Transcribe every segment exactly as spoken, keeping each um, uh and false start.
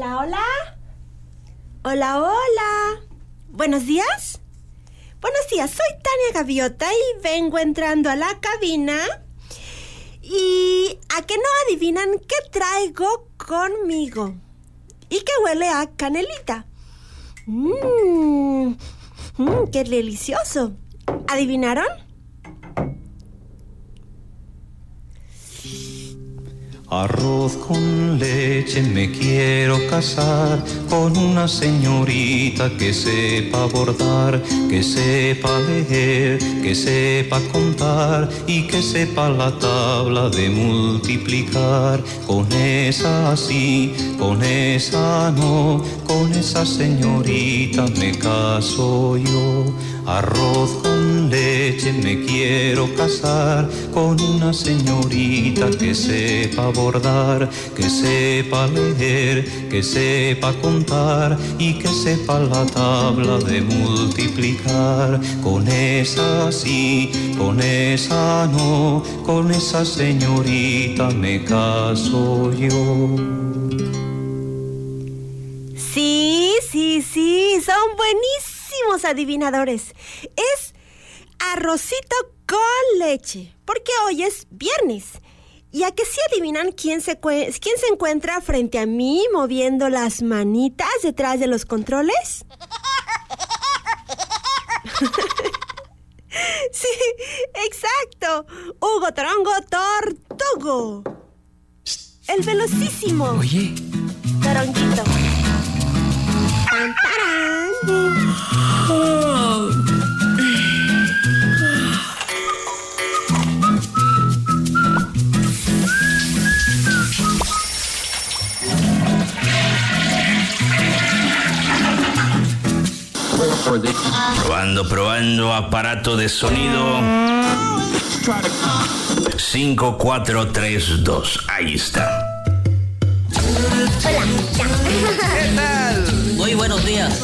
Hola, hola. Hola, hola. ¿Buenos días? Buenos días, soy Tania Gaviota y vengo entrando a la cabina. ¿Y a que no adivinan qué traigo conmigo? Y que huele a canelita. Mmm, mmm, qué delicioso. ¿Adivinaron? Arroz con leche, me quiero casar con una señorita que sepa bordar, que sepa leer, que sepa contar y que sepa la tabla de multiplicar. Con esa sí, con esa no, con esa señorita me caso yo. Arroz con leche, me quiero casar con una señorita que sepa bordar, que sepa leer, que sepa contar y que sepa la tabla de multiplicar. Con esa sí, con esa no, con esa señorita me caso yo. Sí, sí, sí, son buenísimos adivinadores. Es arrocito con leche, porque hoy es viernes. ¿Y a que sí adivinan quién se, quién se encuentra frente a mí moviendo las manitas detrás de los controles? Sí, exacto. Hugo Torongo Tortugo. El velocísimo. Oye. Toronguito. ¡Pam, parán! Oh. Probando, probando, aparato de sonido. cinco, cuatro, tres, dos. Ahí está. Hola. ¿Qué tal? Muy buenos días.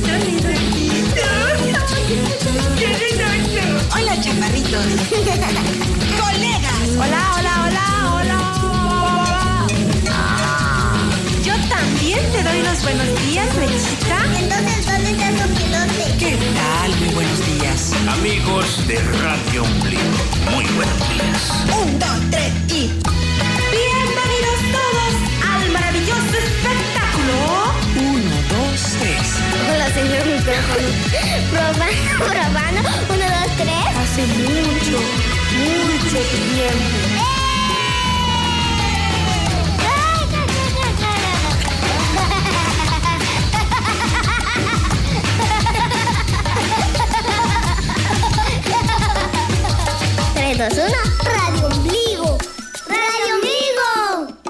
Hola, chaparritos. Colegas. Hola, hola, hola, hola. Ah, yo también te doy los buenos días, Mechita. Entonces, ¿dónde está su pilote? ¿Qué tal? Muy buenos días. Amigos de Radio Ombligo, muy buenos días. Un, dos, tres y... Bienvenidos todos al maravilloso espectáculo. Uno, dos, tres. Hola, señor micrófono. Probando, probando. Uno, dos, tres. Hace mucho, mucho tiempo. tres, dos, uno. Radio Ombligo. Radio Ombligo.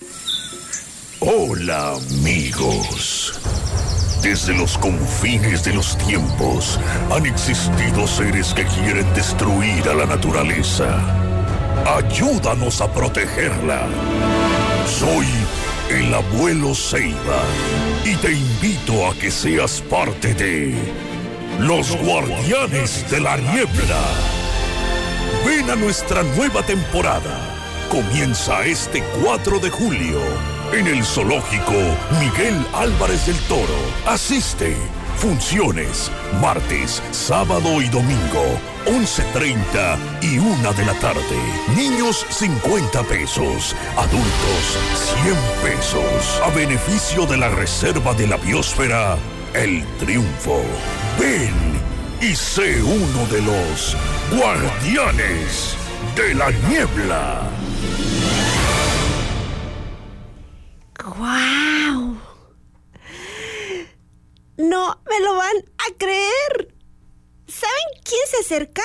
Hola, amigos. Desde los confines de los tiempos han existido seres que quieren destruir a la naturaleza. Ayúdanos a protegerla. Soy el abuelo Ceiba y te invito a que seas parte de los Guardianes de la Niebla. Ven a nuestra nueva temporada. Comienza este cuatro de julio en el Zoológico Miguel Álvarez del Toro. Asiste. Funciones martes, sábado y domingo, once treinta y una de la tarde. Niños cincuenta pesos, adultos cien pesos. A beneficio de la Reserva de la Biosfera El Triunfo. Ven y sé uno de los Guardianes de la Niebla. ¡Guau! No me lo van a creer. ¿Saben quién se acerca?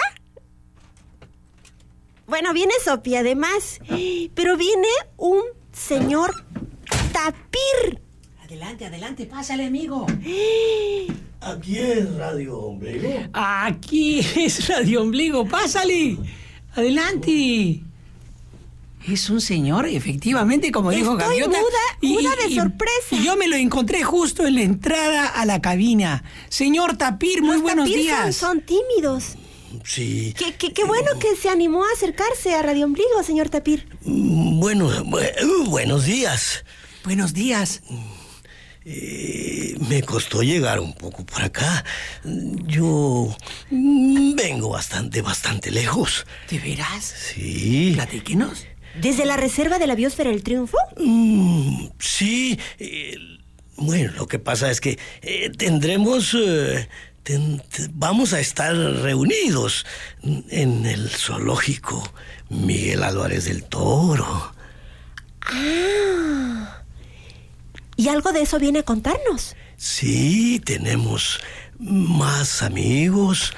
Bueno, viene Sopi además, pero viene un señor tapir. Adelante, adelante, pásale, amigo. Aquí es Radio Ombligo. Aquí es Radio Ombligo, pásale. Adelante. Es un señor, efectivamente, como dijo Estoy Gaviota. muda, muda de sorpresa. Y yo me lo encontré justo en la entrada a la cabina. Señor Tapir, muy Los buenos tapir días. Son, son tímidos. Sí. Qué, qué, qué bueno que se animó a acercarse a Radio Ombligo, señor Tapir. Bueno, bu- buenos días. Buenos días. eh, me costó llegar un poco por acá. Yo mm, vengo bastante, bastante lejos. ¿De veras? Sí. Platíquenos. ¿Desde la reserva de la biosfera del Triunfo? Mm, sí. Eh, bueno, lo que pasa es que eh, tendremos... Eh, ten, ten, vamos a estar reunidos en el zoológico Miguel Álvarez del Toro. Ah... ¿Y algo de eso viene a contarnos? Sí, tenemos más amigos.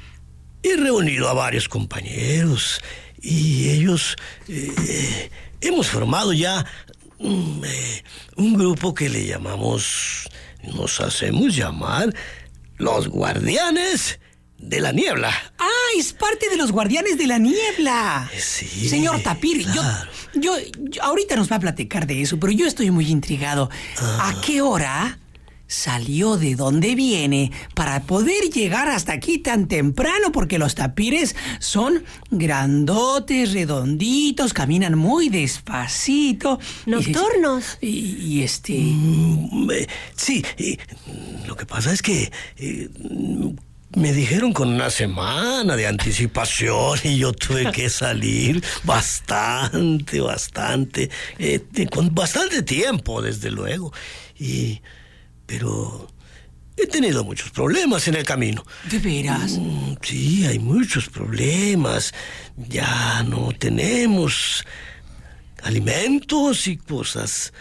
He reunido a varios compañeros y ellos eh, hemos formado ya um, eh, un grupo que le llamamos, nos hacemos llamar los Guardianes de la Niebla. ¡Ah, es parte de los Guardianes de la Niebla! Sí. Señor Tapir, claro. yo, yo, yo... Ahorita nos va a platicar de eso, pero yo estoy muy intrigado. Ah. ¿A qué hora salió de dónde viene para poder llegar hasta aquí tan temprano? Porque los tapires son grandotes, redonditos, caminan muy despacito. Nocturnos. Y, y, y este... Mm, eh, sí, eh, lo que pasa es que... Eh, me dijeron con una semana de anticipación y yo tuve que salir bastante, bastante, eh, con bastante tiempo, desde luego. Y, pero he tenido muchos problemas en el camino. ¿De veras? Mm, sí, hay muchos problemas. Ya no tenemos alimentos y cosas.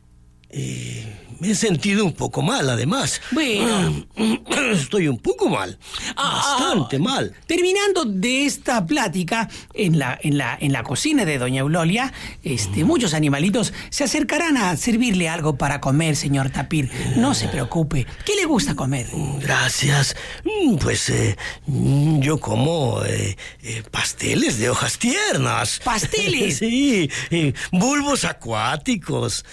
Eh, me he sentido un poco mal, además. Bueno. Estoy un poco mal. Ah, bastante mal. Terminando de esta plática, en la, en la, en la cocina de doña Eulolia, este, muchos animalitos se acercarán a servirle algo para comer, señor Tapir. No se preocupe. ¿Qué le gusta comer? Gracias. Pues eh, yo como eh, eh, pasteles de hojas tiernas. ¿Pasteles? Sí, eh, bulbos acuáticos.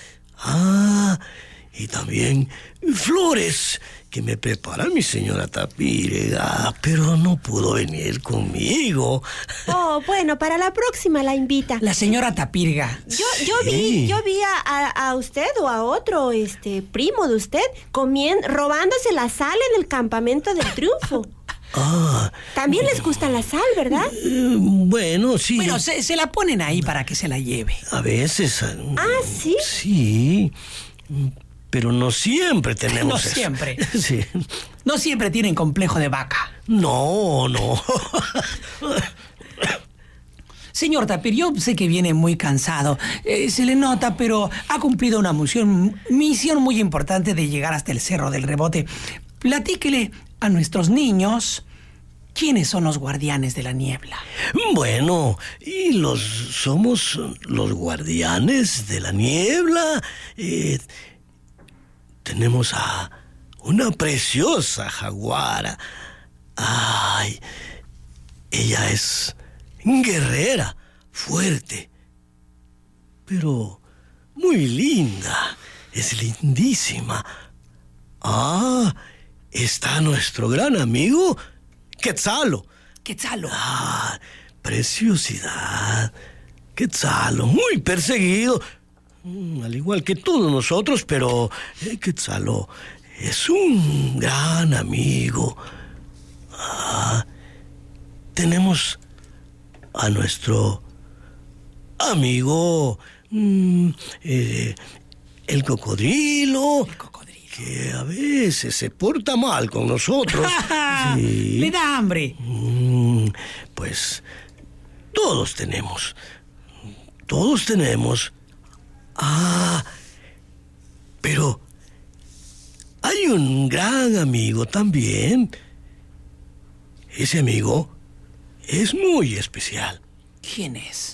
Ah, y también flores que me prepara mi señora Tapir. Ah, pero no pudo venir conmigo. Oh, bueno, para la próxima la invita. La señora Tapirga. Yo, yo vi, yo vi a, a, a usted o a otro este primo de usted comiendo, robándose la sal en el campamento del Triunfo. Ah. También les gusta la sal, ¿verdad? Eh, bueno, sí. Bueno, se, se la ponen ahí para que se la lleve. A veces. Ah, ¿sí? Sí. Pero no siempre tenemos No eso. siempre. Sí. No siempre tienen complejo de vaca. No, no. Señor Tapir, yo sé que viene muy cansado. Eh, se le nota, pero ha cumplido una misión, misión muy importante de llegar hasta el Cerro del Rebote. Platíquele a nuestros niños quiénes son los Guardianes de la Niebla. Bueno, y los somos los Guardianes de la Niebla. Eh, tenemos a una preciosa jaguara. Ay, ella es guerrera, fuerte, pero muy linda. Es lindísima. Ah, está nuestro gran amigo Quetzalo. Quetzalo. Ah, preciosidad. Quetzalo, muy perseguido, mm, al igual que todos nosotros, pero eh, Quetzalo es un gran amigo. Ah, tenemos a nuestro amigo mm, eh, el cocodrilo. El cocodrilo. Que a veces se porta mal con nosotros. Sí. Le da hambre. Mm, pues todos tenemos. Todos tenemos. Ah, pero hay un gran amigo también. Ese amigo es muy especial. ¿Quién es?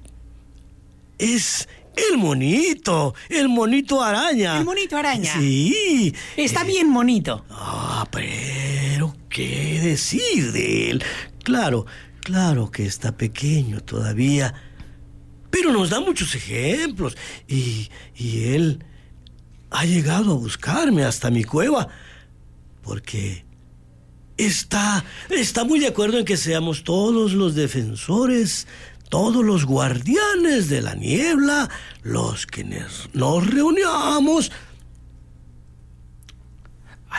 Es el monito, el monito araña. El monito araña. Sí. Está bien monito. Ah, pero ¿qué decir de él? Claro, claro que está pequeño todavía, pero nos da muchos ejemplos. Y, y él ha llegado a buscarme hasta mi cueva, porque está, está muy de acuerdo en que seamos todos los defensores, todos los guardianes de la niebla, los que nos reunamos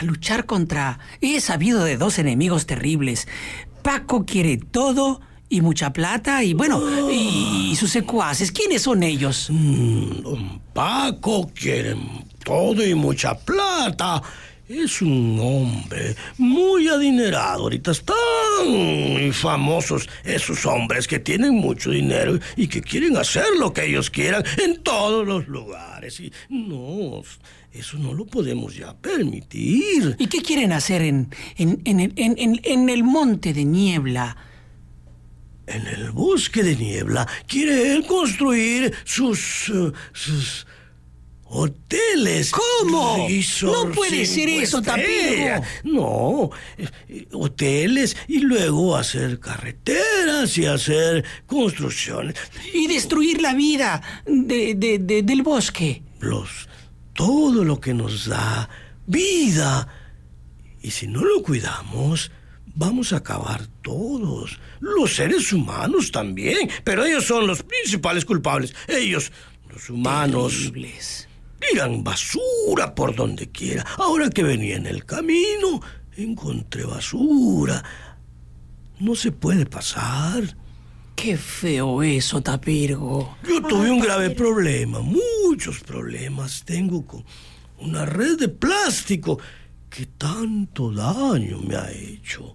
a luchar contra... He sabido de dos enemigos terribles. Paco quiere todo y mucha plata y, bueno, y, y sus secuaces. ¿Quiénes son ellos? Mm, don Paco quiere todo y mucha plata. Es un hombre muy adinerado. Ahorita están muy famosos esos hombres que tienen mucho dinero y que quieren hacer lo que ellos quieran en todos los lugares. Y no, eso no lo podemos ya permitir. ¿Y qué quieren hacer en, en, en, en, en, en el Monte de Niebla? En el Bosque de Niebla quiere él construir sus... uh, sus hoteles. ¿Cómo? Resorts, No puede ser eso, Tapirgo. No, eh, hoteles y luego hacer carreteras y hacer construcciones. Y destruir la vida de, de, de, del bosque. Los, todo lo que nos da vida. Y si no lo cuidamos, vamos a acabar todos. Los seres humanos también. Pero ellos son los principales culpables. Ellos, los humanos... Terribles. Tiran basura por donde quiera. Ahora que venía en el camino, encontré basura. No se puede pasar. Qué feo eso, Tapirgo. Yo tuve un grave problema, muchos problemas tengo con una red de plástico que tanto daño me ha hecho.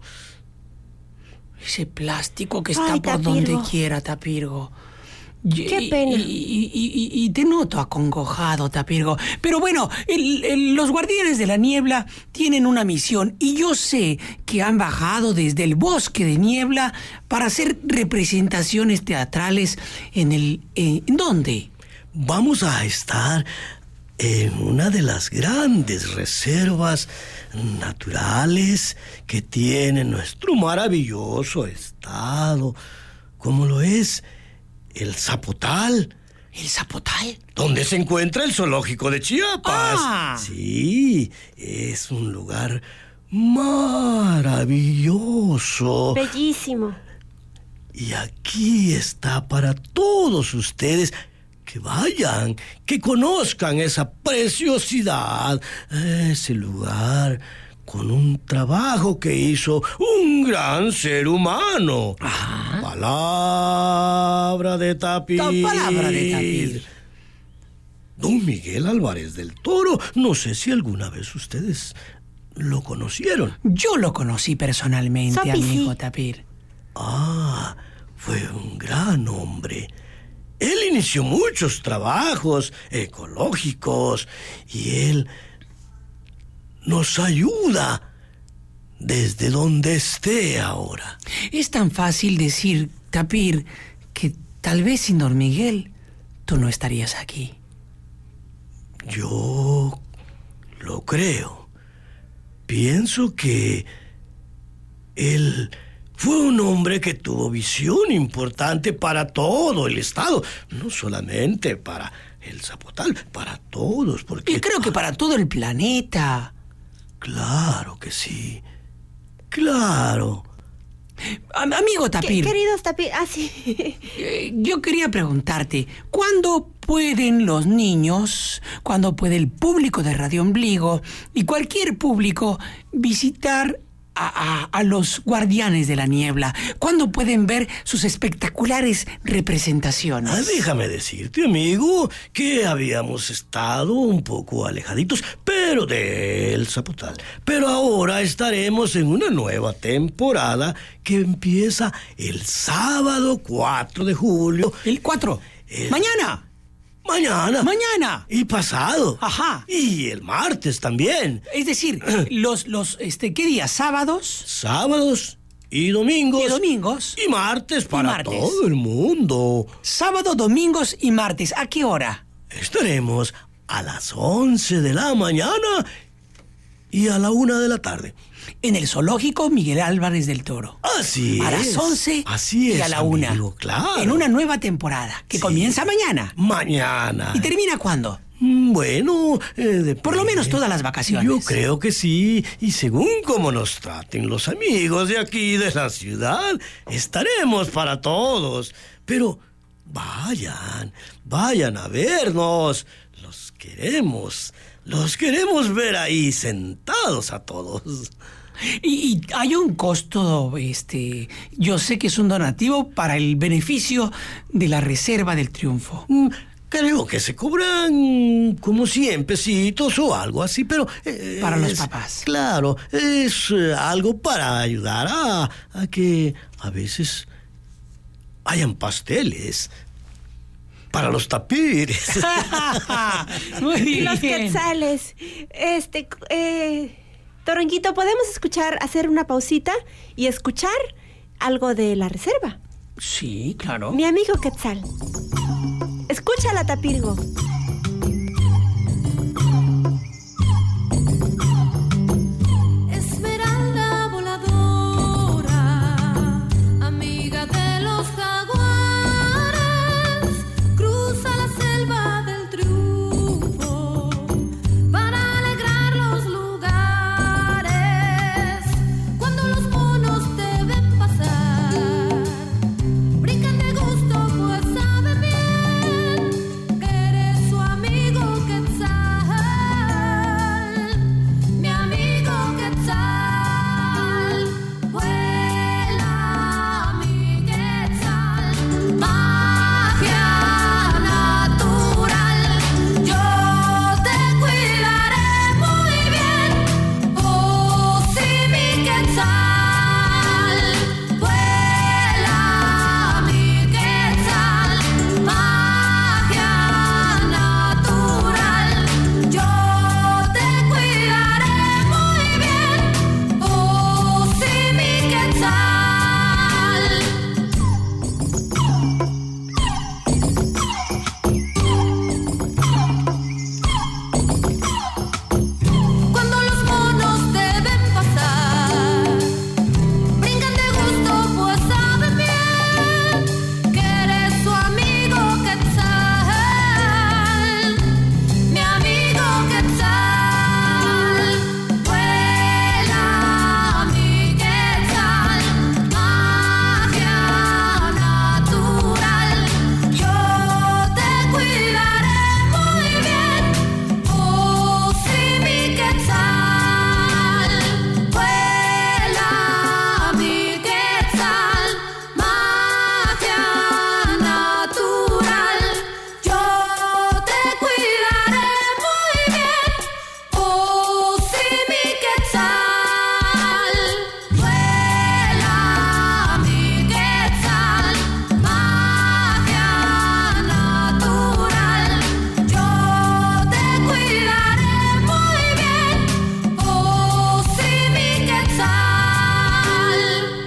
Ese plástico que está Ay, por Tapirgo. donde quiera, Tapirgo. Qué pena. Y, y- y- y te noto acongojado, Tapirgo. Pero bueno, el- el- los guardianes de la niebla tienen una misión y yo sé que han bajado desde el Bosque de Niebla para hacer representaciones teatrales en el... eh, ¿en dónde? Vamos a estar en una de las grandes reservas naturales que tiene nuestro maravilloso estado, como lo es el Zapotal, ¿El Zapotal? donde se encuentra el zoológico de Chiapas. Ah. Sí, es un lugar maravilloso. Bellísimo. Y aquí está para todos ustedes que vayan, que conozcan esa preciosidad, ese lugar con un trabajo que hizo un gran ser humano. Ajá. Palabra de Tapir. Ta- palabra de Tapir. Don Miguel Álvarez del Toro. No sé si alguna vez ustedes lo conocieron. Yo lo conocí personalmente, Sopi, amigo sí. Tapir. Ah, fue un gran hombre. Él inició muchos trabajos ecológicos y él nos ayuda desde donde esté ahora. Es tan fácil decir, Tapir, que tal vez sin Don Miguel tú no estarías aquí. Yo lo creo. Pienso que él fue un hombre que tuvo visión importante para todo el estado, no solamente para el Zapotal, para todos, porque... Y creo que para todo el planeta. Claro que sí. Claro. Am- amigo ¿Qué- Tapir, queridos Tapir, ah, sí. eh, yo quería preguntarte, ¿cuándo pueden los niños, cuándo puede el público de Radio Ombligo y cualquier público visitar a, a- a los guardianes de la niebla? ¿Cuándo pueden ver sus espectaculares representaciones? Ah, déjame decirte, amigo, que habíamos estado un poco alejaditos, pero del Zapotal. Pero ahora estaremos en una nueva temporada que empieza el sábado cuatro de julio. El cuatro. El- Mañana. Mañana. Mañana. Y pasado. Ajá. Y el martes también. Es decir, los, los, este, ¿qué días? ¿Sábados? Sábados y domingos. Y domingos. Y martes para martes. todo el mundo. Sábado, domingos y martes. ¿A qué hora? Estaremos a las once de la mañana y a la una de la tarde. En el zoológico Miguel Álvarez del Toro. Así A es. las once Así es, y a la una. amigo, claro. En una nueva temporada que Sí. comienza mañana. Mañana. ¿Y termina cuándo? Mm, Bueno, eh, depende. Por lo menos todas las vacaciones. Yo creo que sí. Y según cómo nos traten los amigos de aquí, de la ciudad, estaremos para todos. Pero vayan, vayan a vernos. Los queremos. Los queremos ver ahí sentados a todos. Y, y hay un costo, este, yo sé que es un donativo para el beneficio de la Reserva del Triunfo. Mm, Creo que se cobran como cien pesitos o algo así, pero... eh, Para los es- papás. Claro, es eh, algo para ayudar a, a que a veces hayan pasteles para los tapires. Muy Y los bien. quetzales. Este, eh, Toronguito, ¿podemos escuchar, hacer una pausita y escuchar algo de la reserva? Sí, claro. Mi amigo Quetzal. Escúchala, Tapirgo. Esmeralda voladora, amiga de los jaguares, cruza la selva del triunfo para alegrar los lugares. Cuando los monos te ven pasar, brincan de gusto, pues saben bien que eres su amigo Quetzal. Mi amigo Quetzal, vuela mi Quetzal, magia natural, yo te cuidaré muy bien, oh sí mi Quetzal, vuela mi Quetzal, magia natural, yo te cuidaré muy bien, oh sí mi Quetzal. Cuando los monos te ven pasar, brincan de gusto, pues saben bien que eres su amigo Quetzal. Mi amigo Quetzal, vuela mi Quetzal, magia natural, yo te cuidaré muy bien, oh sí mi Quetzal, vuela mi Quetzal, magia natural, yo te cuidaré muy bien, oh sí mi Quetzal, vuela mi Quetzal, magia natural, yo te cuidaré muy bien, oh sí mi Quetzal.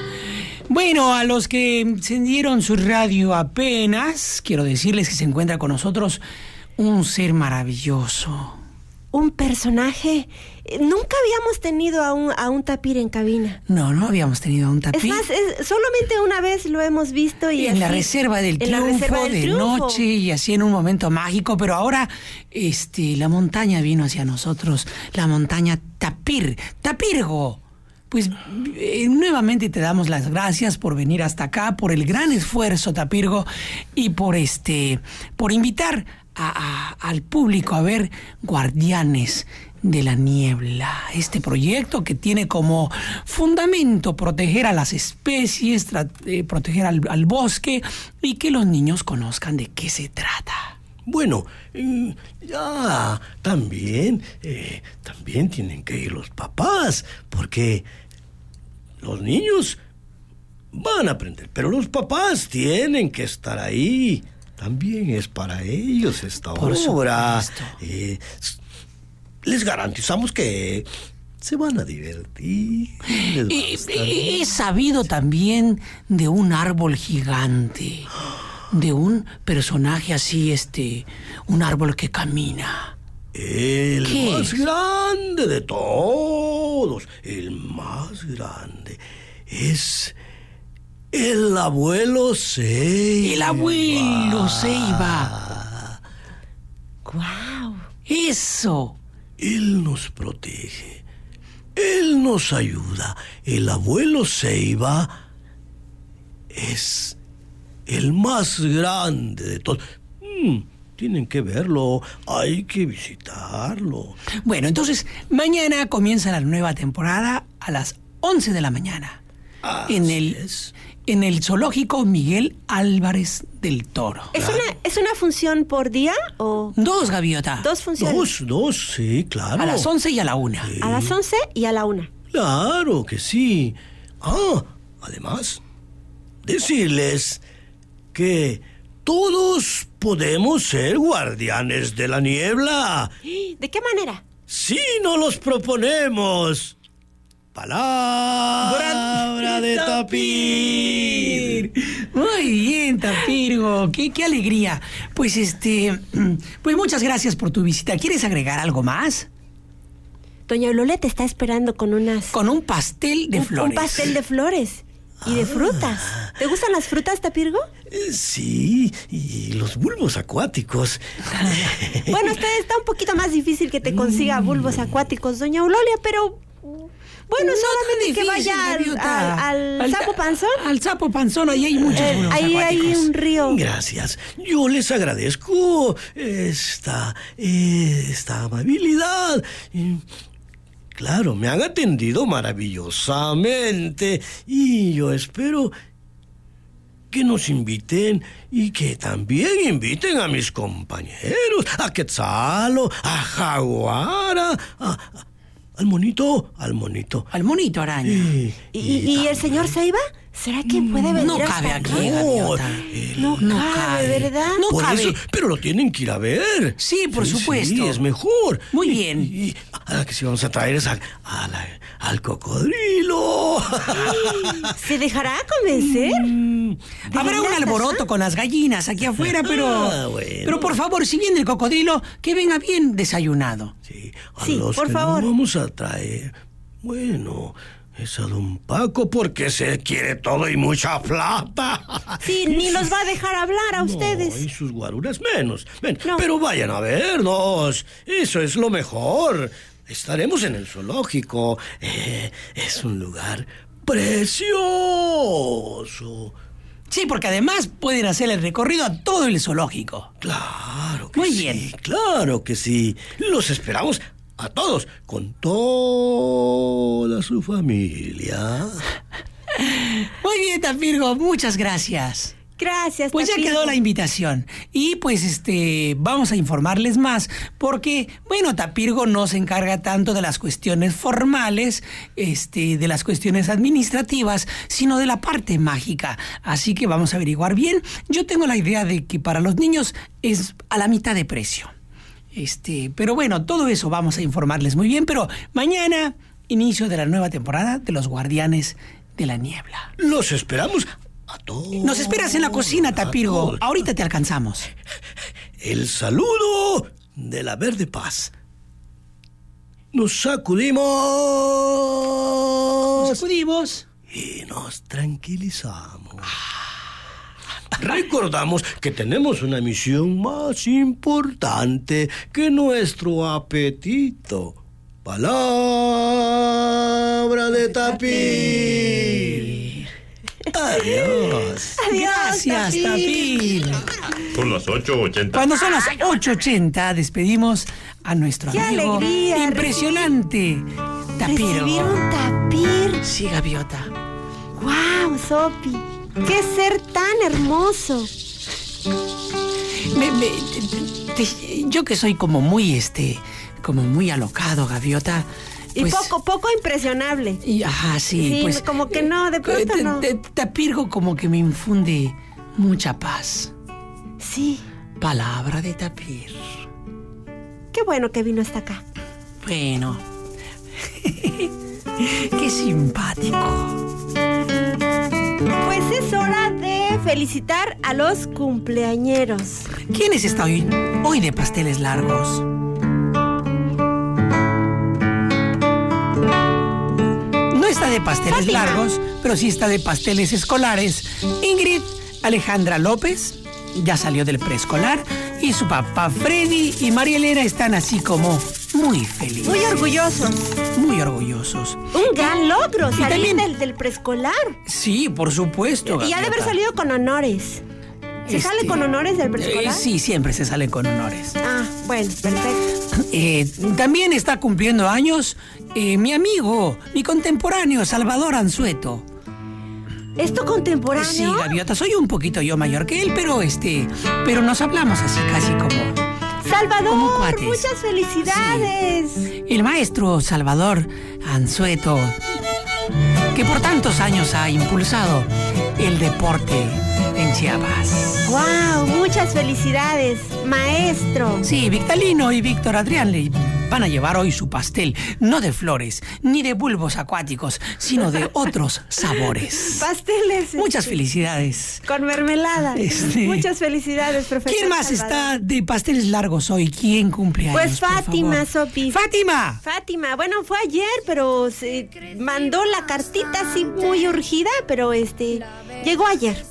Bueno, a los que encendieron su radio apenas, quiero decirles que se encuentra con nosotros un ser maravilloso. Un personaje. Eh, Nunca habíamos tenido a un, a un tapir en cabina. No, no habíamos tenido a un Es tapir. más, es- solamente una vez lo hemos visto y en la así- reserva del en la triunfo, reserva del de triunfo. noche y así en un momento mágico, pero ahora este la montaña vino hacia nosotros, la montaña Tapir, Tapirgo. Pues eh, nuevamente te damos las gracias por venir hasta acá, por el gran esfuerzo, Tapirgo, y por este por invitar a- a- al público a ver Guardianes de la Niebla, este proyecto que tiene como fundamento proteger a las especies, tra- eh, proteger al, al bosque y que los niños conozcan de qué se trata. Bueno, mm, ya, también, eh, también tienen que ir los papás, porque los niños van a aprender, pero los papás tienen que estar ahí. También es para ellos esta Por obra. supuesto. Eh, s- les garantizamos que se van a divertir. les va a Y- gustar. y- He sabido también de un árbol gigante, de un personaje así, este, un árbol que camina. El ¿Qué más es? grande de todos, el más grande, es el abuelo Ceiba. El abuelo Ceiba. ¡Guau! Eso. Él nos protege, él nos ayuda. El abuelo Ceiba es el más grande de todos. Mm, tienen que verlo, hay que visitarlo. Bueno, entonces, mañana comienza la nueva temporada a las once de la mañana. Así en el es. en el zoológico Miguel Álvarez del Toro. ¿Es una, ¿Es una función por día o...? Dos, Gaviota. Dos funciones. Dos, dos, sí, claro. A las once y a la una. Sí. A las once y a la una. Claro que sí. Ah, además, decirles que todos podemos ser guardianes de la niebla ¿De qué manera? si nos los proponemos. Palabra de Tapir. Muy bien, Tapirgo. Qué, qué alegría. Pues este, pues muchas gracias por tu visita. ¿Quieres agregar algo más? Doña Lola te está esperando con unas... Con un pastel de un, flores. un pastel de flores. Y de frutas. ¿Te gustan las frutas, Tapirgo? Eh, Sí, y los bulbos acuáticos. Bueno, usted está un poquito más difícil que te consiga bulbos acuáticos, doña Eulalia, pero... Bueno, No solamente tan que difícil, vaya al, Gaviota. al, al sapo panzón. Al sapo panzón, ahí hay muchos Eh, bulbos ahí hay acuáticos. un río. Gracias. Yo les agradezco esta, esta amabilidad. Y, claro, me han atendido maravillosamente y yo espero que nos inviten y que también inviten a mis compañeros, a Quetzalo, a Jaguara, a, a- al monito, al monito. Al monito araña. Y, ¿Y, y- y el señor Ceiba? ¿Será que puede venir No hasta cabe acá? aquí, Gaviota. No, No cabe, cabe. ¿verdad? No por cabe. eso, pero lo tienen que ir a ver. Sí, por supuesto. Sí, es mejor. Muy Y- bien. Y, y a la que sí vamos a traer es a- a la- al cocodrilo. ¿Se dejará convencer? Mm, Habrá un verdad, alboroto ajá? con las gallinas aquí afuera, pero... Ah, bueno. Pero por favor, si viene el cocodrilo, que venga bien desayunado. sí, a Sí, los por que favor. no vamos a traer. Bueno, es a don Paco porque se quiere todo y mucha plata. Sí, ni los va a dejar hablar a ustedes. No, y sus guaruras menos. Ven, No. pero vayan a vernos. Eso es lo mejor. Estaremos en el zoológico. Eh, es un lugar precioso. Sí, porque además pueden hacer el recorrido a todo el zoológico. Claro que Muy sí. bien. Claro que sí. Los esperamos a todos, con toda su familia. Muy bien, Tapirgo, muchas gracias. Gracias, Pues ya Tapirgo. quedó la invitación. Y pues este vamos a informarles más, porque, bueno, Tapirgo no se encarga tanto de las cuestiones formales, este, de las cuestiones administrativas, sino de la parte mágica. Así que vamos a averiguar bien. Yo tengo la idea de que para los niños es a la mitad de precio. Este, pero bueno, todo eso vamos a informarles muy bien, pero mañana, inicio de la nueva temporada de Los Guardianes de la Niebla. Los esperamos a todos. Nos esperas en la cocina, A Tapirgo. todos. Ahorita te alcanzamos. El saludo de la Verde Paz. Nos sacudimos. Nos acudimos. Y nos tranquilizamos. Recordamos que tenemos una misión más importante que nuestro apetito. Palabra de Tapir. Adiós. Gracias, Tapir. Son las ocho ochenta. Cuando son las ocho ochenta, despedimos a nuestro ¡Qué amigo alegría! impresionante, Recibir Tapiro. un tapir. Sí, Gaviota. ¡Guau, Sopi! ¡Qué ser tan hermoso! Me- me- te- te- yo que soy como muy, este, como muy alocado, Gaviota. Y pues- poco, poco impresionable. Y, ajá, sí, Sí, pues... como que no, de pronto eh, no. te- te- Tapirgo como que me infunde mucha paz. Sí, Palabra de Tapir. qué bueno que vino hasta acá. Bueno. Qué simpático. Pues es hora de felicitar a los cumpleañeros. ¿Quién es esta hoy? Hoy de pasteles largos. No está de pasteles Fátima. largos, pero sí está de pasteles escolares. Ingrid Alejandra López ya salió del preescolar y su papá Freddy y María Elena están así como muy felices. Muy orgullosos. Muy orgullosos. Un gran logro, Y salir también- del, del preescolar. Sí, por supuesto. Y ha de haber Gaviota. salido con honores. ¿Se Este, sale con honores del preescolar? Eh, sí, siempre se sale con honores. Ah, bueno, perfecto. Eh, también está cumpliendo años eh, mi amigo, mi contemporáneo, Salvador Anzueto. ¿Es tu contemporáneo? Sí, Gaviota, soy un poquito yo mayor que él, pero este, pero nos hablamos así casi como... como Salvador, cuates. muchas felicidades. El maestro Salvador Anzueto, que por tantos años ha impulsado el deporte en Chiapas. Wow, muchas felicidades, maestro. Sí, Victalino y Víctor Adrián le van a llevar hoy su pastel, no de flores, ni de bulbos acuáticos, sino de otros sabores. Pasteles. Muchas este, felicidades. Con mermelada. Este- Muchas felicidades, profesor. ¿Quién más Salvador. está de pasteles largos hoy? ¿Quién cumple años? Pues por Fátima, favor? Sopi. ¡Fátima! Fátima, bueno, fue ayer, pero se mandó la cartita así muy urgida, pero este llegó ayer.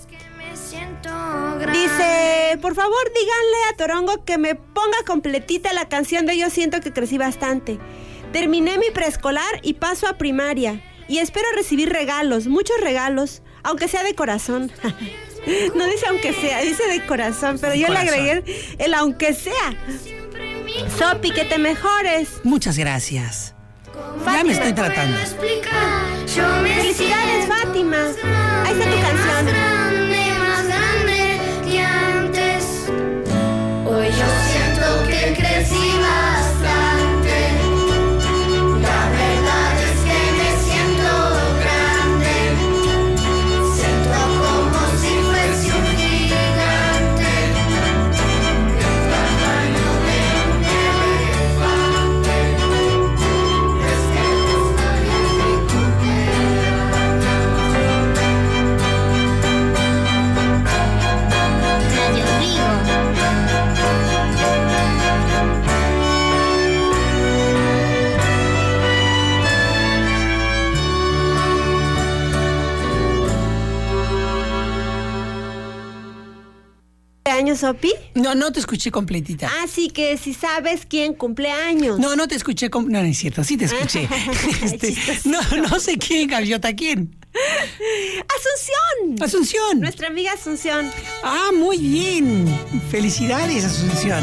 Dice, por favor, díganle a Torongo que me ponga completita la canción de Yo siento que crecí bastante. Terminé mi preescolar y paso a primaria. Y espero recibir regalos, muchos regalos, aunque sea de corazón. No dice aunque sea, dice de corazón, pero yo Corazón. le agregué el aunque sea. Sopi, que te mejores. Muchas gracias. Ya Fátima. me estoy tratando. Felicidades, Fátima. Ahí está tu canción. Más grande que antes. Hoy yo siento que crecí bastante. La verdad es que me siento grande. Siento como si fuese un gigante. El tamaño de un elefante. Es que hoy es mi cumpleaños. Radio Vigo. ¿Cumpleaños, Sopi? No, no te escuché completita. Así que si sabes quién cumple años. No, no te escuché. com- No, no es cierto, sí te escuché. Este, no, no sé quién, Gaviota, ¿quién? Asunción. Asunción. Nuestra amiga Asunción. Ah, muy bien. Felicidades, Asunción.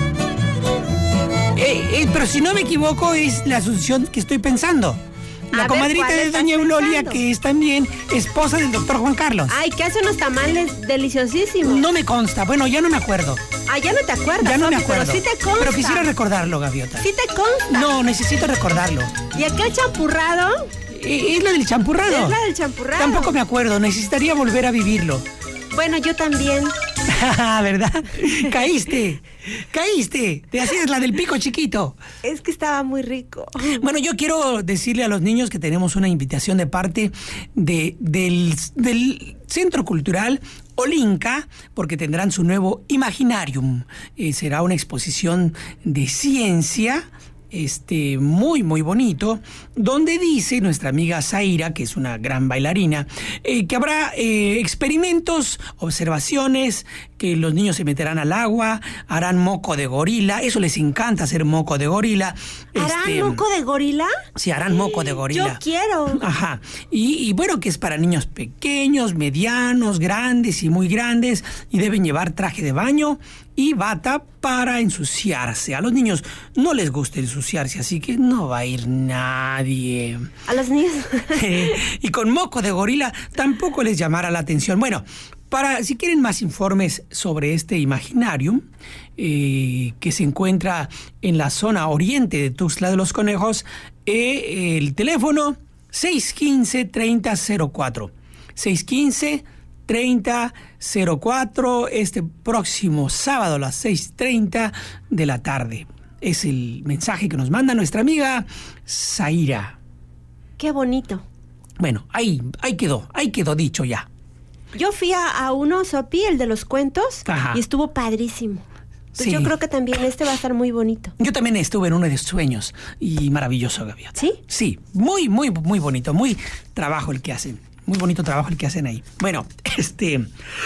Eh, eh, pero si no me equivoco, es la Asunción que estoy pensando. La A ver, comadrita ¿cuál de estás Doña Eulolia, pensando? que es también esposa del doctor Juan Carlos. Ay, que hace unos tamales deliciosísimos. No me consta. Bueno, ya no me acuerdo. Ah, ya no te acuerdas, Ya no me Sopi, acuerdo. pero sí te consta. Pero quisiera recordarlo, Gaviota. Sí te consta. No, necesito recordarlo. ¿Y aquel champurrado? Eh, ¿Es la del champurrado? Es la del champurrado. Tampoco me acuerdo. Necesitaría volver a vivirlo. Bueno, yo también. ¿Verdad? Caíste. Caíste. Te hacías la del pico chiquito. Es que estaba muy rico. Bueno, yo quiero decirle a los niños que tenemos una invitación de parte de, del, del Centro Cultural Olinka, porque tendrán su nuevo Imaginarium. Eh, será una exposición de ciencia, este, muy, muy bonito, donde dice nuestra amiga Zaira, que es una gran bailarina, eh, que habrá eh, experimentos, observaciones, que los niños se meterán al agua, harán moco de gorila, eso les encanta hacer moco de gorila. ¿Harán Este, moco de gorila? Sí, harán moco de gorila. Yo quiero. Ajá. Y, y bueno, que es para niños pequeños, medianos, grandes y muy grandes, y deben llevar traje de baño y bata para ensuciarse. A los niños no les gusta ensuciarse, así que no va a ir nadie. A los niños. Y con moco de gorila tampoco les llamará la atención. Bueno, para si quieren más informes sobre este Imaginarium, eh, que se encuentra en la zona oriente de Tuxtla de los Conejos, eh, el teléfono seis uno cinco, tres cero cero cuatro. seis uno cinco, tres cero cero cuatro, este próximo sábado a las seis treinta de la tarde. Es el mensaje que nos manda nuestra amiga Zaira. Qué bonito. Bueno, ahí, ahí quedó, ahí quedó dicho ya. Yo fui a, a uno, Sopi, el de los cuentos, Ajá. y estuvo padrísimo. Pues Sí. yo creo que también este va a estar muy bonito. Yo también estuve en uno de sueños y maravilloso, Gaviota. ¿Sí? Sí, muy, muy, muy bonito, muy trabajo el que hacen. Muy bonito trabajo el que hacen ahí. Bueno, este...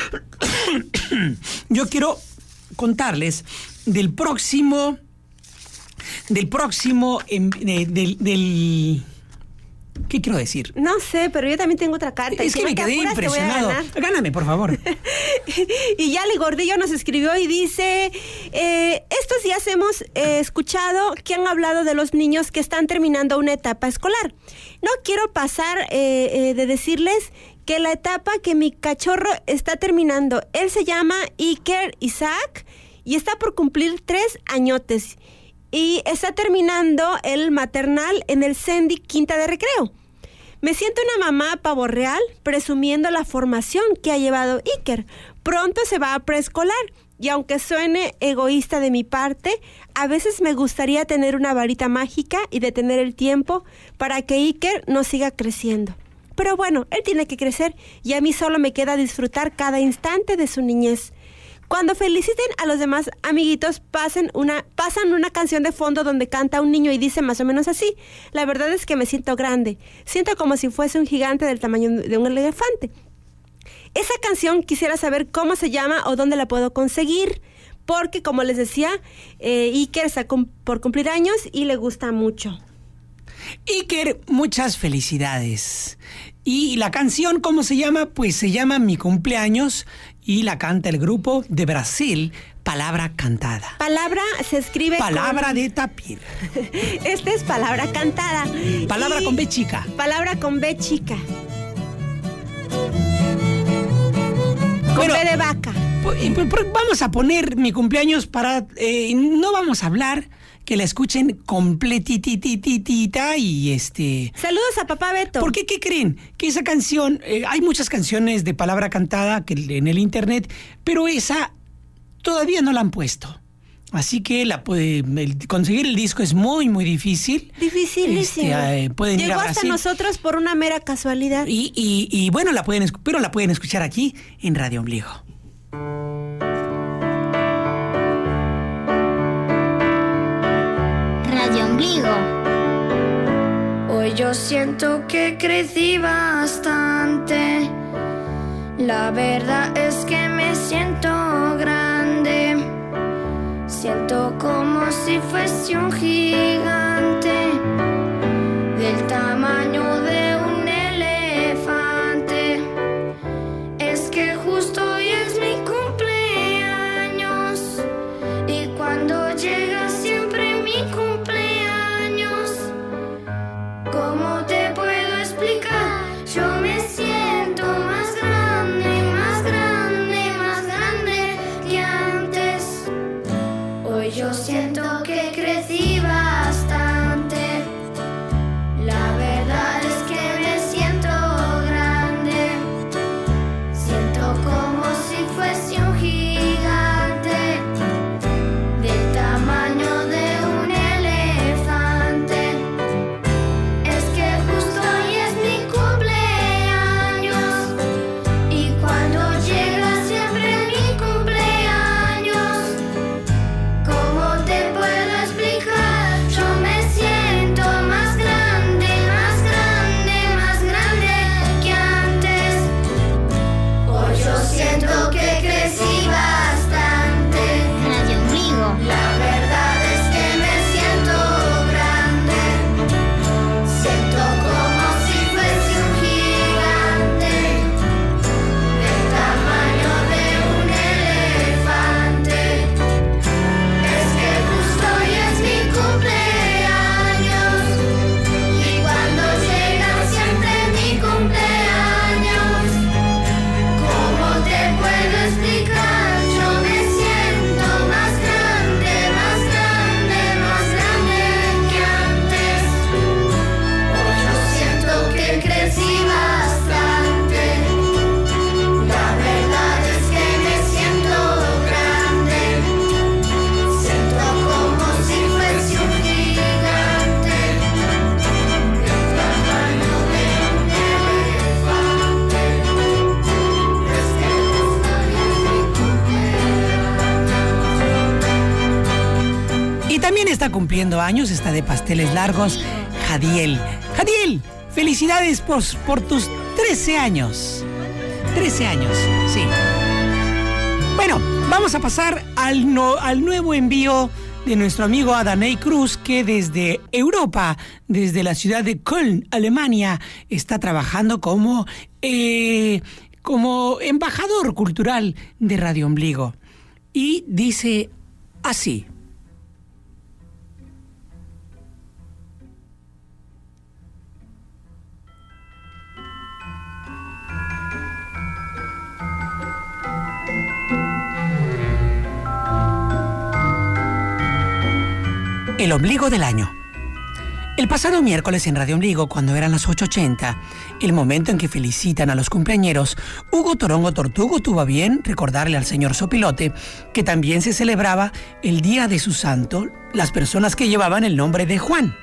yo quiero contarles del próximo... Del próximo... em, eh, del... del ¿Qué quiero decir? No sé, pero yo también tengo otra carta. Es y que si me no te quedé apuras, te voy a impresionado. ganar. Gáname, por favor. Y Yali Gordillo nos escribió y dice, eh, estos días hemos eh, escuchado que han hablado de los niños que están terminando una etapa escolar. No quiero pasar eh, eh, de decirles que la etapa que mi cachorro está terminando, él se llama Iker Isaac y está por cumplir tres añotes. Y está terminando el maternal en el Sendy Quinta de Recreo. Me siento una mamá pavo real presumiendo la formación que ha llevado Iker. Pronto se va a preescolar y aunque suene egoísta de mi parte, a veces me gustaría tener una varita mágica y detener el tiempo para que Iker no siga creciendo. Pero bueno, él tiene que crecer y a mí solo me queda disfrutar cada instante de su niñez. Cuando feliciten a los demás amiguitos, pasen una, pasan una canción de fondo donde canta un niño y dice más o menos así: la verdad es que me siento grande, siento como si fuese un gigante del tamaño de un elefante. Esa canción quisiera saber cómo se llama o dónde la puedo conseguir, porque como les decía, eh, Iker está cum- por cumplir años y le gusta mucho. Iker, muchas felicidades. Y la canción, ¿cómo se llama? Pues se llama Mi Cumpleaños y la canta el grupo de Brasil, Palabra Cantada. Palabra se escribe Palabra con... de tapir. Esta es palabra cantada. Palabra Y con B chica. Palabra con B chica. Con Bueno, B de vaca. Vamos a poner Mi Cumpleaños para... Eh, no vamos a hablar, que la escuchen completitititita y este... Saludos a papá Beto. ¿Por qué? ¿Qué creen? Que esa canción... Eh, hay muchas canciones de palabra cantada que en el internet, pero esa todavía no la han puesto. Así que la puede, el, conseguir el disco es muy, muy difícil. Dificilísimo. Este, eh, pueden Llegó ir a hasta Brasil. nosotros por una mera casualidad. Y, y, y bueno, la pueden, pero la pueden escuchar aquí en Radio Ombligo. Radio Ombligo. Hoy yo siento que crecí bastante. La verdad es que me siento grande. Siento como si fuese un gigante del tamaño de un elefante. Es que justo hoy es mi cumpleaños y cuando llega siempre mi cumpleaños, ¿cómo te puedo explicar? Yo me siento más grande, más grande, más grande que antes. Hoy yo siento que crecí bastante. La verdad es que me siento grande. Siento como si fuese un gigante del tamaño de un elefante. Es que justo hoy es mi cumpleaños y cuando llega siempre mi cumpleaños, ¿cómo te puedo explicar? Yo me siento más grande, más grande, más grande que antes. Hoy yo siento que crecí bastante. Radio Ombligo. La verdad es que me siento grande. Siento como si fuese un gigante del tamaño de un elefante. Es que justo hoy es mi cumpleaños y cuando llega siempre mi cumpleaños, ¿cómo te puedo explicar? Yo me siento más grande, más grande, más grande que antes. Hoy yo siento que crecí bastante. La verdad es que me siento grande. Siento como si fuese un gigante del tamaño de un elefante. Es que justo hoy es mi cumpleaños. Y también está cumpliendo años, está de pasteles largos, Jadiel. Jadiel, felicidades por, por tus trece años. trece años, sí. Bueno, vamos a pasar al, no, al nuevo envío de nuestro amigo Adanay Cruz, que desde Europa, desde la ciudad de Köln, Alemania, está trabajando como, eh, como embajador cultural de Radio Ombligo. Y dice así. El ombligo del año. El pasado miércoles en Radio Ombligo, cuando eran las ocho ochenta, el momento en que felicitan a los cumpleañeros, Hugo Torongo Tortugo tuvo a bien recordarle al señor Sopilote que también se celebraba el día de su santo las personas que llevaban el nombre de Juan.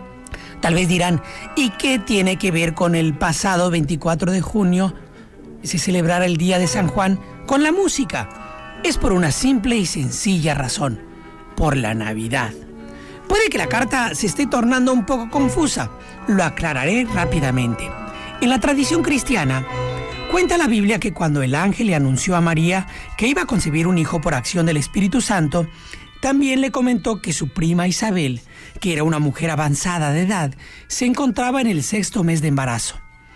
Tal vez dirán, ¿y qué tiene que ver con el pasado veinticuatro de junio se celebrara el día de San Juan con la música? Es por una simple y sencilla razón, por la Navidad. Puede que la carta se esté tornando un poco confusa. Lo aclararé rápidamente. En la tradición cristiana, cuenta la Biblia que cuando el ángel le anunció a María que iba a concebir un hijo por acción del Espíritu Santo, también le comentó que su prima Isabel, que era una mujer avanzada de edad, se encontraba en el sexto mes de embarazo.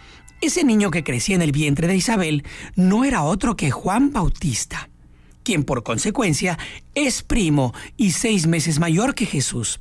Ese niño que crecía en el vientre de Isabel no era otro que Juan Bautista, quien por consecuencia es primo y seis meses mayor que Jesús.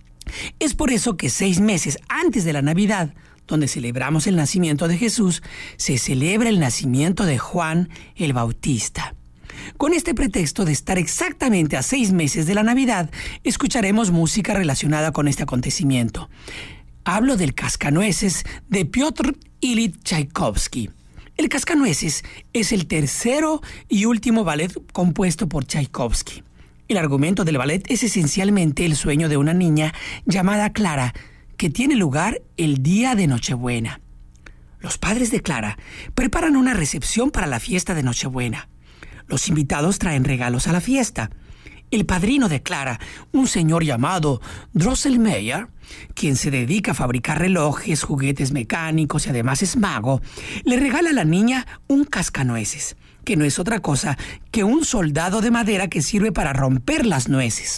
Es por eso que seis meses antes de la Navidad, donde celebramos el nacimiento de Jesús, se celebra el nacimiento de Juan el Bautista. Con este pretexto de estar exactamente a seis meses de la Navidad, escucharemos música relacionada con este acontecimiento. Hablo del Cascanueces de Piotr Ilich Tchaikovsky. El Cascanueces es el tercero y último ballet compuesto por Tchaikovsky. El argumento del ballet es esencialmente el sueño de una niña llamada Clara, que tiene lugar el día de Nochebuena. Los padres de Clara preparan una recepción para la fiesta de Nochebuena. Los invitados traen regalos a la fiesta. El padrino de Clara, un señor llamado Drosselmeyer, quien se dedica a fabricar relojes, juguetes mecánicos y además es mago, le regala a la niña un cascanueces, que no es otra cosa que un soldado de madera que sirve para romper las nueces.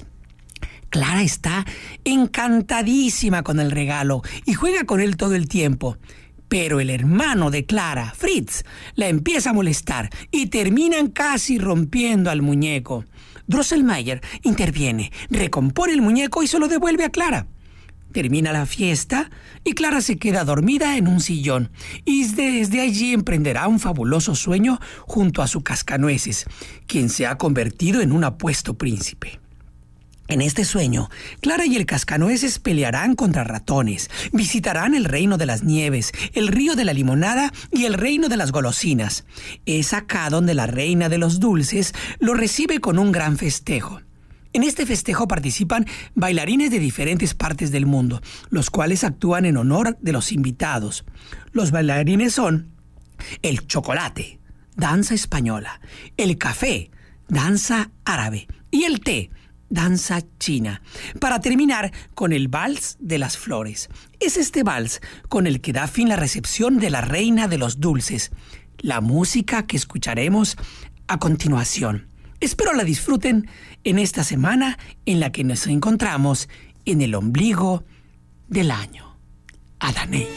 Clara está encantadísima con el regalo y juega con él todo el tiempo. Pero el hermano de Clara, Fritz, la empieza a molestar y terminan casi rompiendo al muñeco. Drosselmeyer interviene, recompone el muñeco y se lo devuelve a Clara. Termina la fiesta y Clara se queda dormida en un sillón y desde allí emprenderá un fabuloso sueño junto a su cascanueces, quien se ha convertido en un apuesto príncipe. En este sueño, Clara y el cascanueces pelearán contra ratones, visitarán el reino de las nieves, el río de la limonada y el reino de las golosinas. Es acá donde la reina de los dulces lo recibe con un gran festejo. En este festejo participan bailarines de diferentes partes del mundo, los cuales actúan en honor de los invitados. Los bailarines son el chocolate, danza española, el café, danza árabe y el té, danza china, para terminar con el vals de las flores. Es este vals con el que da fin la recepción de la reina de los dulces, la música que escucharemos a continuación. Espero la disfruten en esta semana en la que nos encontramos en el ombligo del año. Adanay.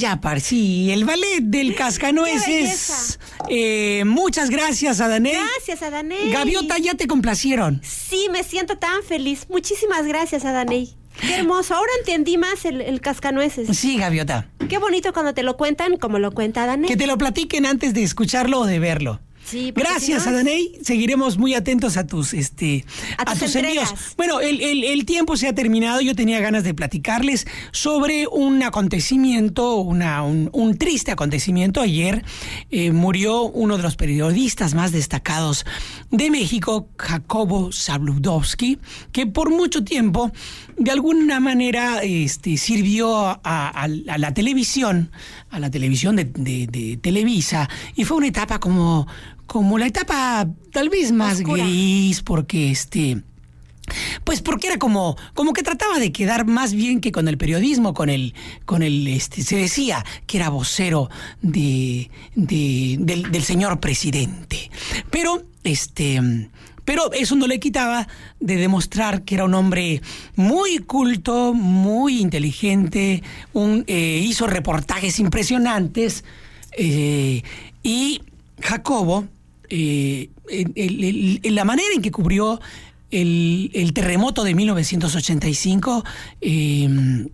Yapar, sí, el ballet del Cascanueces. Eh, muchas gracias, Adaney. Gracias, Adaney. Gaviota, ya te complacieron. Sí, me siento tan feliz. Muchísimas gracias, Adaney. Qué hermoso. Ahora entendí más el, el Cascanueces. Sí, Gaviota. Qué bonito cuando te lo cuentan como lo cuenta Adaney. Que te lo platiquen antes de escucharlo o de verlo. Sí, porque gracias, si no es- Adaney. Seguiremos muy atentos a tus, este, A tus envíos. entregas. Bueno, el, el- el tiempo se ha terminado. Yo tenía ganas de platicarles sobre un acontecimiento, una, un, un triste acontecimiento. Ayer eh, murió uno de los periodistas más destacados de México, Jacobo Zabludovsky, que por mucho tiempo, de alguna manera, este, sirvió a, a- a la televisión, a la televisión de, de- de Televisa, y fue una etapa como, como la etapa tal vez más Oscura. gris, porque este... Pues porque era como, como que trataba de quedar más bien que con el periodismo, con el, con el, este, se decía que era vocero de, de- del, del señor presidente. Pero, este, pero eso no le quitaba de demostrar que era un hombre muy culto, muy inteligente, un, eh, hizo reportajes impresionantes, eh, y Jacobo, eh, el- el- el- la manera en que cubrió el, el terremoto de mil novecientos ochenta y cinco, eh,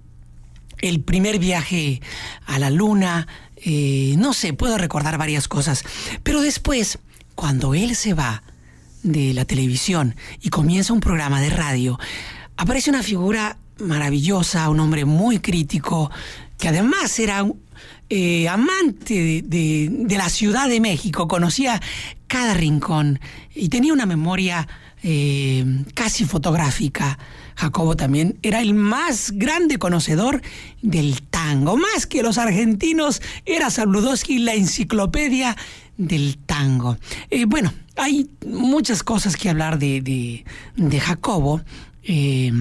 el primer viaje a la luna, eh, no sé, puedo recordar varias cosas. Pero después, cuando él se va de la televisión y comienza un programa de radio, aparece una figura maravillosa, un hombre muy crítico, que además era un, eh, amante de, de- de la Ciudad de México, conocía cada rincón y tenía una memoria eh, casi fotográfica. Jacobo también era el más grande conocedor del tango. Más que los argentinos, era Zabludovsky la enciclopedia del tango. Eh, bueno, hay muchas cosas que hablar de, de, de Jacobo. Eh,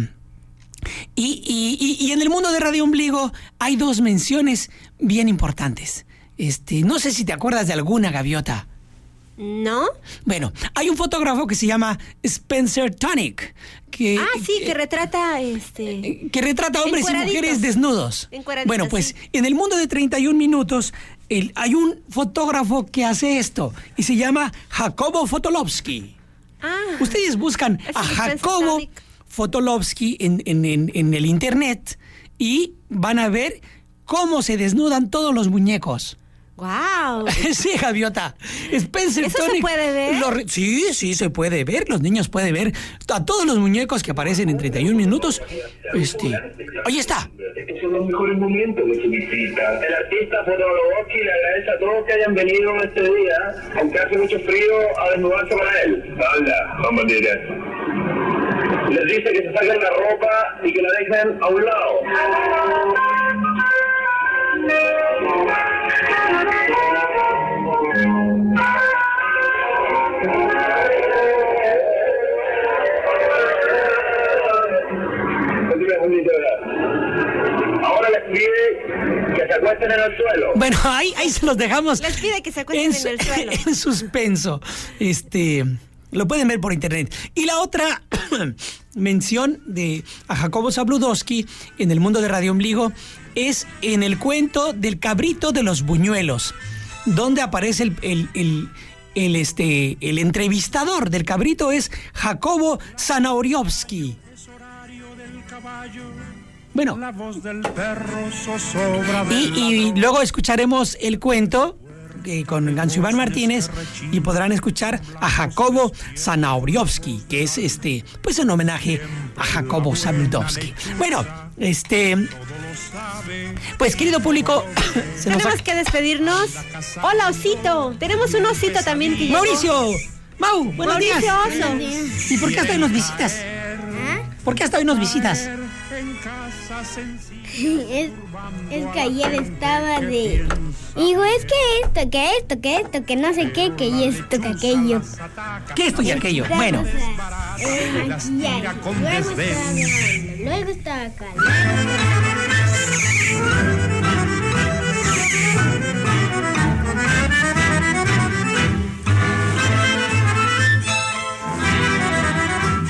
y, y- y- y en el mundo de Radio Ombligo hay dos menciones bien importantes. Este, no sé si te acuerdas de alguna, Gaviota. ¿No? Bueno, hay un fotógrafo que se llama Spencer Tunick, que, Ah, sí, que retrata este. que retrata a hombres y Encueraditos. mujeres desnudos. Encueraditos, Bueno, pues sí. en el mundo de treinta y un minutos el- hay un fotógrafo que hace esto y se llama Jacobo Fotolovsky. Ah. Ustedes buscan Ese a es Spencer Jacobo Tunick. Fotolovsky en, en- en- en el internet y van a ver cómo se desnudan todos los muñecos. Wow. Sí, Gaviota. Spencer ¿Eso se Tunick puede ver? lo re- sí, sí, se puede ver. Los niños pueden ver a todos los muñecos que aparecen en treinta y un minutos. Este, ahí está. Estos son los mejores momentos de su visita. El artista Fotolovsky le agradece a todos que hayan venido este día, aunque hace mucho frío, a desnudarse para él. Anda, vamos a decir. Les dice que se saquen la ropa y que la dejen a un lado. Ahora les pide que se acuesten en el suelo. Bueno, ahí, ahí se los dejamos. Les pide que se acuesten su- en el suelo. en suspenso. Este, lo pueden ver por internet. Y la otra mención de a Jacobo Zabludovsky en el mundo de Radio Ombligo es en el cuento del cabrito de los buñuelos, donde aparece el, el, el, el, este, el entrevistador del cabrito es Jacobo Zanahoriovsky. Bueno, La voz del perro zozobra del y, y luego escucharemos el cuento eh, con Ganso Iván Martínez y podrán escuchar a Jacobo Zanahoriovsky, que es este, pues un homenaje a Jacobo Zabludovsky. Bueno, este, pues querido público, se nos Tenemos ha- que despedirnos. Hola, osito. Tenemos un osito también que llegó. Mauricio, Mau, buenos Mauricio días. Oso. ¿Y por qué hasta hoy nos visitas? ¿Por qué hasta hoy nos visitas? Es, es que ayer estaba de... Digo, es que esto, que esto, que esto, que no sé qué, que y esto, que aquello. ¿Qué esto y aquello? Bueno, El maquillaje. Luego estaba grabando, luego estaba acá.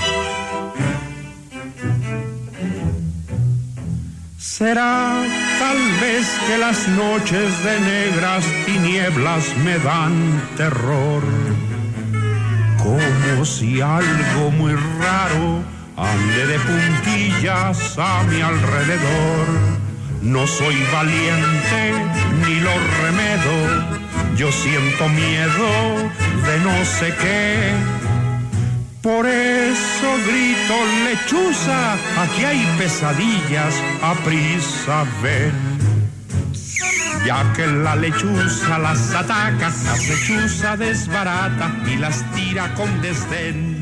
Será tal vez que las noches de negras tinieblas me dan terror, como si algo muy raro ande de puntillas a mi alrededor. No soy valiente ni lo remedo, yo siento miedo de no sé qué. Por eso grito, lechuza, aquí hay pesadillas, aprisa ven. Ya que la lechuza las ataca, la lechuza desbarata y las tira con desdén.